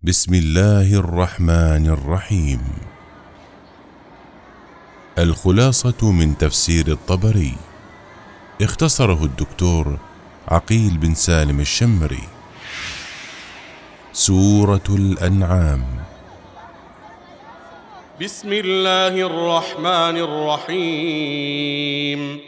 بسم الله الرحمن الرحيم. الخلاصة من تفسير الطبري، اختصره الدكتور عقيل بن سالم الشمري. سورة الأنعام. بسم الله الرحمن الرحيم.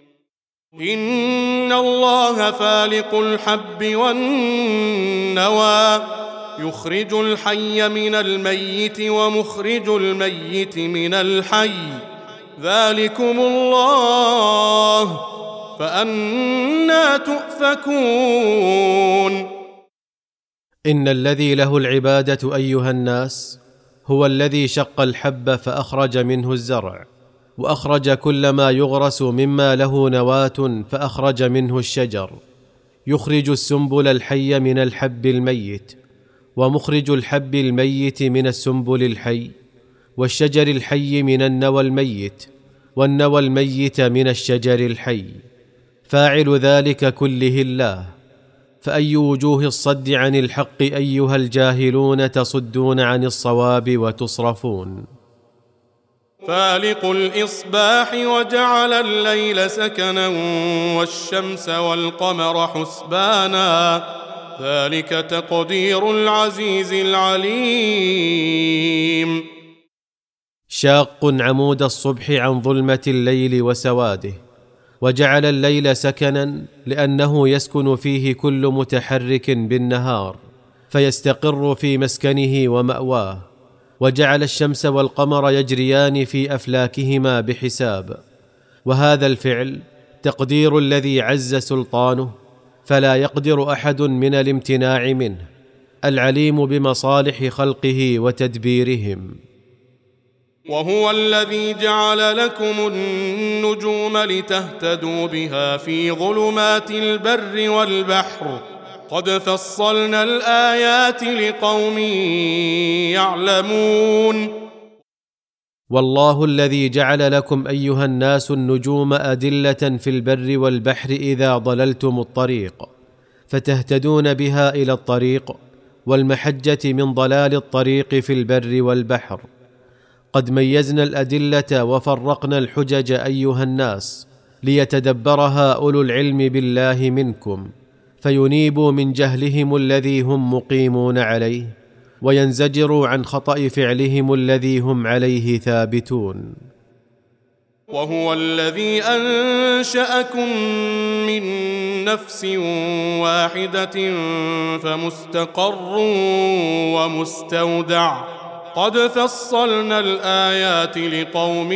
إن الله فالق الحب والنوى يخرج الحي من الميت ومخرج الميت من الحي، ذلكم الله فأنى تؤفكون. إن الذي له العبادة أيها الناس هو الذي شق الحب فأخرج منه الزرع، وأخرج كل ما يغرس مما له نواة فأخرج منه الشجر، يخرج السنبل الحي من الحب الميت، ومخرج الحب الميت من السنبل الحي، والشجر الحي من النوى الميت، والنوى الميت من الشجر الحي، فاعل ذلك كله الله. فأي وجوه الصد عن الحق أيها الجاهلون تصدون عن الصواب وتصرفون. فالق الإصباح وجعل الليل سكنا والشمس والقمر حسبانا، ذلك تقدير العزيز العليم. شاق عمود الصبح عن ظلمة الليل وسواده، وجعل الليل سكنا لأنه يسكن فيه كل متحرك بالنهار فيستقر في مسكنه ومأواه، وجعل الشمس والقمر يجريان في أفلاكهما بحساب، وهذا الفعل تقدير الذي عز سلطانه فلا يقدر أحد من الامتناع منه، العليم بمصالح خلقه وتدبيرهم. وهو الذي جعل لكم النجوم لتهتدوا بها في ظلمات البر والبحر، قد فصلنا الآيات لقوم يعلمون. والله الذي جعل لكم أيها الناس النجوم أدلة في البر والبحر إذا ضللتم الطريق، فتهتدون بها إلى الطريق، والمحجة من ضلال الطريق في البر والبحر. قد ميزنا الأدلة وفرقنا الحجج أيها الناس ليتدبرها أولو العلم بالله منكم، فينيبوا من جهلهم الذي هم مقيمون عليه، وينزجروا عن خطأ فعلهم الذي هم عليه ثابتون. وهو الذي أنشأكم من نفس واحدة فمستقر ومستودع، قد فصلنا الآيات لقوم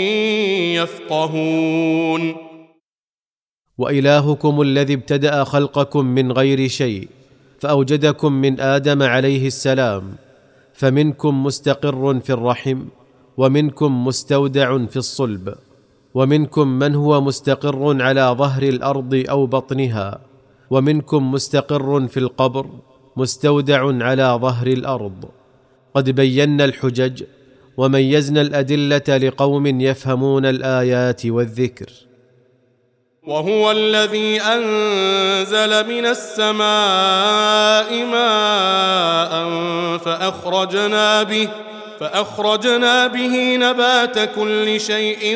يفقهون. وإلهكم الذي ابتدأ خلقكم من غير شيء فأوجدكم من آدم عليه السلام، فمنكم مستقر في الرحم، ومنكم مستودع في الصلب، ومنكم من هو مستقر على ظهر الأرض أو بطنها، ومنكم مستقر في القبر مستودع على ظهر الأرض. قد بينا الحجج وميزنا الأدلة لقوم يفهمون الآيات والذكر. وهو الذي أنزل من السماء ماء فأخرجنا به نبات كل شيء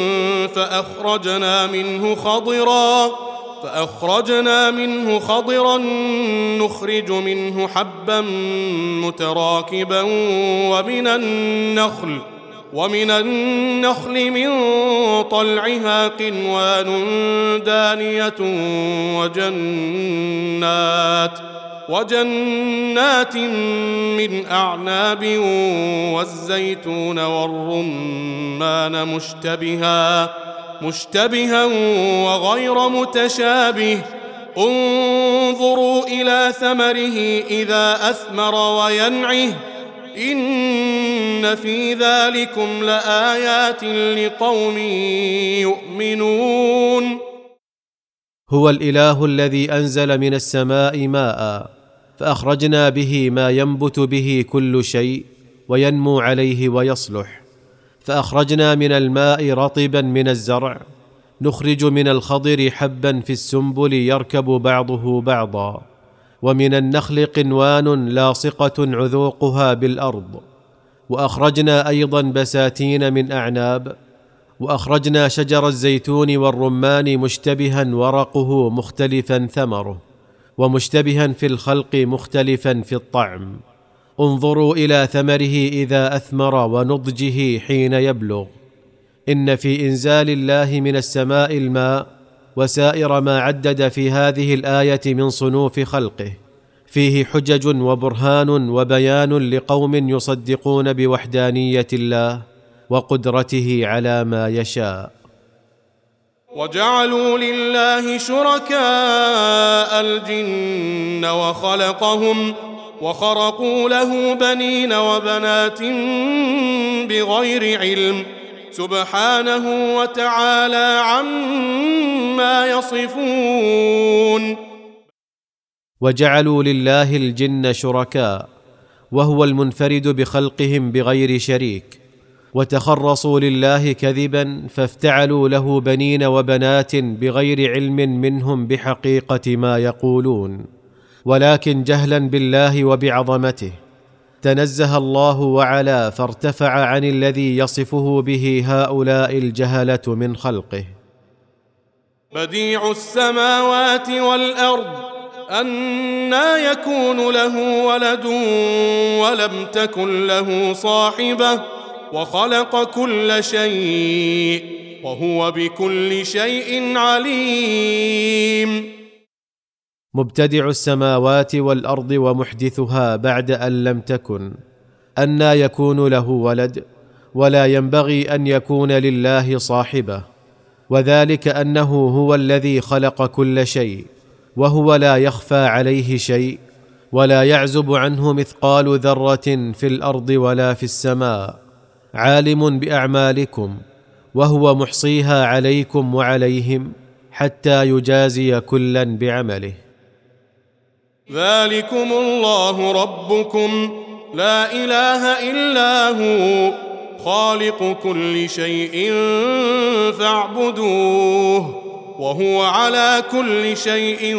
فأخرجنا منه خضرا نخرج منه حبا متراكبا ومن النخل من طلعها قنوان دانية وجنات من أعناب والزيتون والرمان مشتبها وغير متشابه، انظروا إلى ثمره إذا أثمر وينعه، إن في ذلكم لآيات لقوم يؤمنون. هو الإله الذي أنزل من السماء ماء فأخرجنا به ما ينبت به كل شيء وينمو عليه ويصلح، فأخرجنا من الماء رطبا من الزرع، نخرج من الخضر حبا في السنبل يركب بعضه بعضا، ومن النخل قنوان لاصقة عذوقها بالأرض، وأخرجنا أيضا بساتين من أعناب، وأخرجنا شجر الزيتون والرمان مشتبها ورقه مختلفا ثمره، ومشتبها في الخلق مختلفا في الطعم. انظروا إلى ثمره إذا أثمر ونضجه حين يبلغ. إن في إنزال الله من السماء الماء وسائر ما عدد في هذه الآية من صنوف خلقه فيه حجج وبرهان وبيان لقوم يصدقون بوحدانية الله وقدرته على ما يشاء. وجعلوا لله شركاء الجن وخلقهم وخرقوا له بنين وبنات بغير علم سبحانه وتعالى عما يصفون. وجعلوا لله الجن شركاء، وهو المنفرد بخلقهم بغير شريك، وتخرصوا لله كذبا فافتعلوا له بنين وبنات بغير علم منهم بحقيقة ما يقولون، ولكن جهلا بالله وبعظمته. تنزه الله وعلا فارتفع عن الذي يصفه به هؤلاء الجهلة من خلقه. بديع السماوات والأرض أنى يكون له ولد ولم تكن له صاحبة وخلق كل شيء وهو بكل شيء عليم. مبتدع السماوات والأرض ومحدثها بعد أن لم تكن، أنى يكون له ولد ولا ينبغي أن يكون لله صاحبة، وذلك أنه هو الذي خلق كل شيء، وهو لا يخفى عليه شيء ولا يعزب عنه مثقال ذرة في الأرض ولا في السماء، عالم بأعمالكم وهو محصيها عليكم وعليهم حتى يجازي كلا بعمله. ذلكم الله ربكم لا إله إلا هو خالق كل شيء فاعبدوه وهو على كل شيء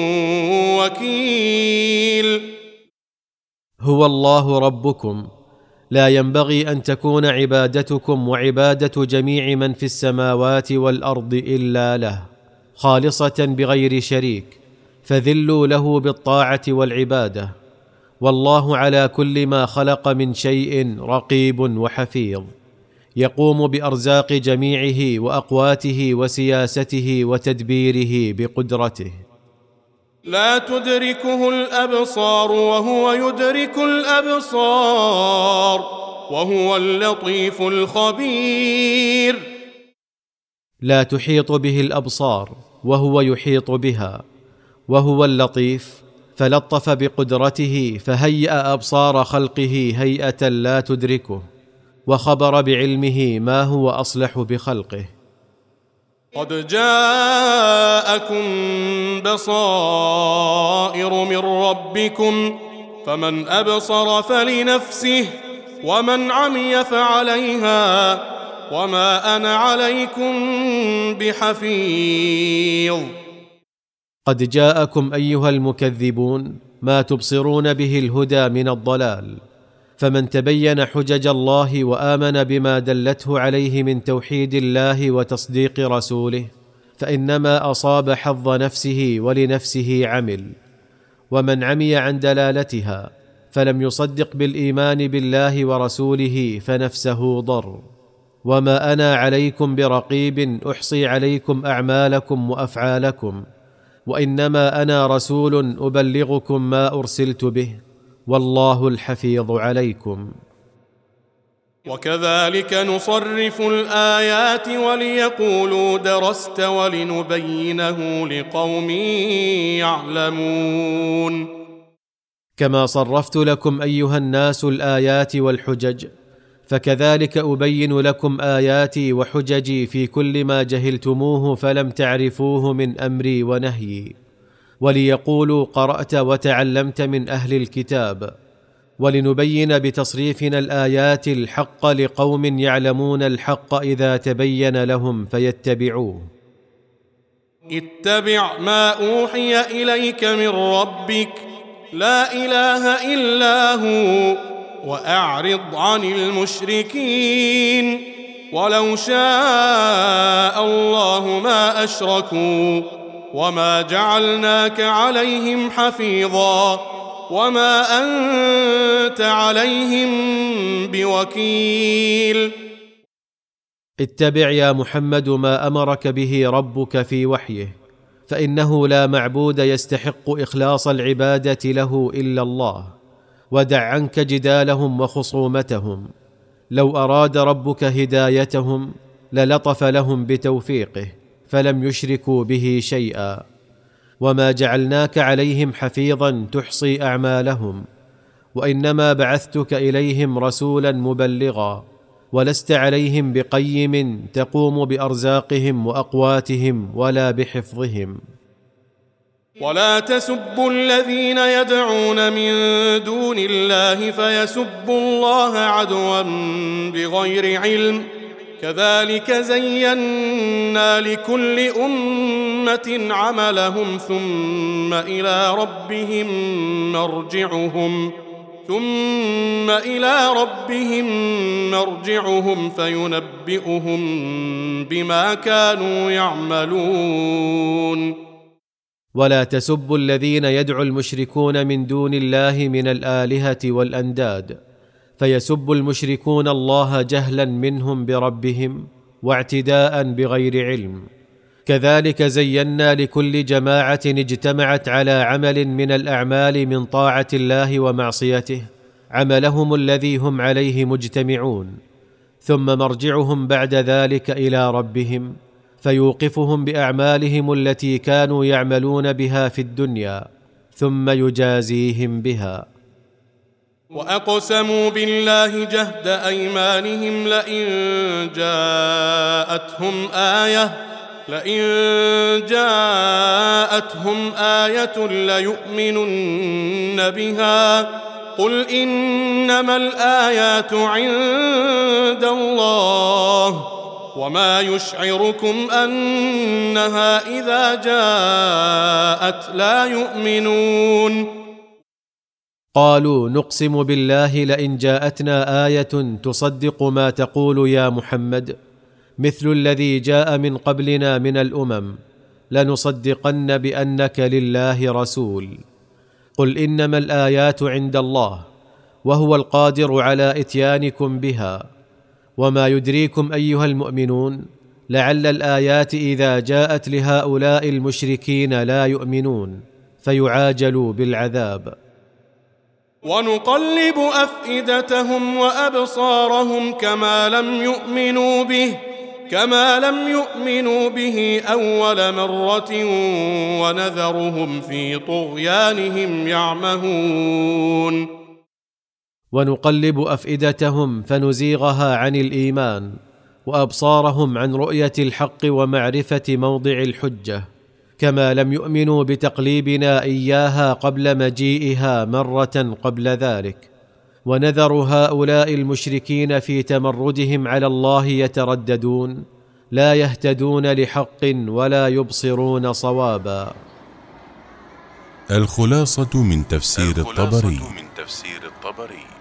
وكيل. هو الله ربكم، لا ينبغي أن تكون عبادتكم وعبادة جميع من في السماوات والأرض إلا له خالصة بغير شريك، فذلوا له بالطاعة والعبادة، والله على كل ما خلق من شيء رقيب وحفيظ، يقوم بأرزاق جميعه وأقواته وسياسته وتدبيره بقدرته. لا تدركه الأبصار وهو يدرك الأبصار وهو اللطيف الخبير. لا تحيط به الأبصار وهو يحيط بها، وهو اللطيف، فلطف بقدرته فهيأ أبصار خلقه هيئة لا تدركه، وخبر بعلمه ما هو أصلح بخلقه. قد جاءكم بصائر من ربكم فمن أبصر فلنفسه ومن عمي فعليها وما أنا عليكم بحفيظ. قد جاءكم أيها المكذبون ما تبصرون به الهدى من الضلال، فمن تبين حجج الله وآمن بما دلته عليه من توحيد الله وتصديق رسوله فإنما أصاب حظ نفسه ولنفسه عمل، ومن عمي عن دلالتها فلم يصدق بالإيمان بالله ورسوله فنفسه ضر. وما أنا عليكم برقيب أحصي عليكم أعمالكم وأفعالكم، وإنما أنا رسول أبلغكم ما أرسلت به، والله الحفيظ عليكم. وكذلك نصرف الآيات وليقولوا درست ولنبينه لقوم يعلمون. كما صرفت لكم أيها الناس الآيات والحجج، فكذلك أبين لكم آياتي وحججي في كل ما جهلتموه فلم تعرفوه من أمري ونهيي، وليقولوا قرأت وتعلمت من أهل الكتاب، ولنبين بتصريفنا الآيات الحق لقوم يعلمون الحق إذا تبين لهم فيتبعوه. اتبع ما أوحي إليك من ربك لا إله إلا هو وأعرض عن المشركين ولو شاء الله ما أشركوا وما جعلناك عليهم حفيظا وما أنت عليهم بوكيل. اتبع يا محمد ما أمرك به ربك في وحيه، فإنه لا معبود يستحق إخلاص العبادة له إلا الله، ودع عنك جدالهم وخصومتهم. لو أراد ربك هدايتهم للطف لهم بتوفيقه، فلم يشركوا به شيئا. وما جعلناك عليهم حفيظا تحصي أعمالهم، وإنما بعثتك إليهم رسولا مبلغا، ولست عليهم بقيم تقوم بأرزاقهم وأقواتهم ولا بحفظهم. ولا تسبوا الذين يدعون من دون الله فيسبوا الله عدوا بغير علم، كذلك زينا لكل أمة عملهم ثم إلى ربهم مرجعهم فينبئهم بما كانوا يعملون. ولا تسبوا الذين يدعو المشركون من دون الله من الآلهة والأنداد، فيسب المشركون الله جهلا منهم بربهم واعتداء بغير علم. كذلك زينا لكل جماعة اجتمعت على عمل من الأعمال من طاعة الله ومعصيته عملهم الذي هم عليه مجتمعون، ثم مرجعهم بعد ذلك إلى ربهم فيوقفهم بأعمالهم التي كانوا يعملون بها في الدنيا ثم يجازيهم بها. وأقسموا بالله جهد أيمانهم لئن جاءتهم آية ليؤمنن بها قل إنما الآيات عند الله وما يشعركم أنها إذا جاءت لا يؤمنون. قالوا نقسم بالله لئن جاءتنا آية تصدق ما تقول يا محمد مثل الذي جاء من قبلنا من الأمم لنصدقن بأنك لله رسول. قل إنما الآيات عند الله وهو القادر على إتيانكم بها، وما يدريكم أيها المؤمنون لعل الآيات إذا جاءت لهؤلاء المشركين لا يؤمنون فيعاجلوا بالعذاب. ونقلب أفئدتهم وأبصارهم كما لم يؤمنوا به أول مرة ونذرهم في طغيانهم يعمهون. ونقلب أفئدتهم فنزيغها عن الإيمان، وأبصارهم عن رؤية الحق ومعرفة موضع الحجة، كما لم يؤمنوا بتقليبنا إياها قبل مجيئها مرة قبل ذلك. ونذر هؤلاء المشركين في تمردهم على الله يترددون لا يهتدون لحق ولا يبصرون صوابا. الخلاصة من تفسير الطبري.